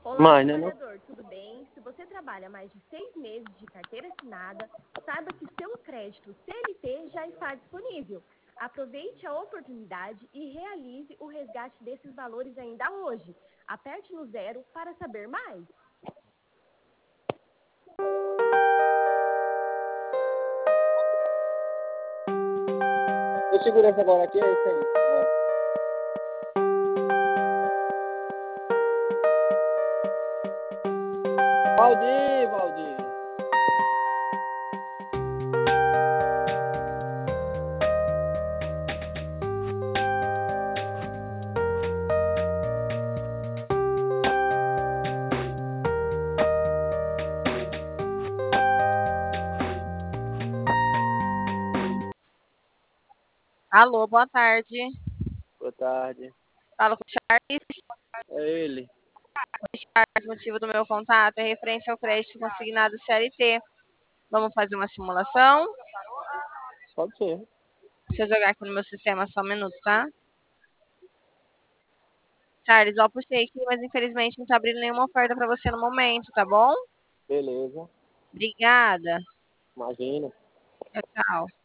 Olá, trabalhador, tudo bem? Se você trabalha mais de 6 meses de carteira assinada, saiba que seu crédito CLT já está disponível. Aproveite a oportunidade e realize o resgate desses valores ainda hoje. Aperte no 0 para saber mais. Eu seguro essa agora aqui, é isso aí. Valdir. Alô, boa tarde. Boa tarde. Fala com o Charles. É ele. O Charles, o motivo do meu contato é referente ao crédito consignado CLT. Vamos fazer uma simulação? Pode ser. Deixa eu jogar aqui no meu sistema só um minuto, tá? Charles, ó, puxei aqui, mas infelizmente não tá abrindo nenhuma oferta para você no momento, tá bom? Beleza. Obrigada. Imagina. Tchau, tchau.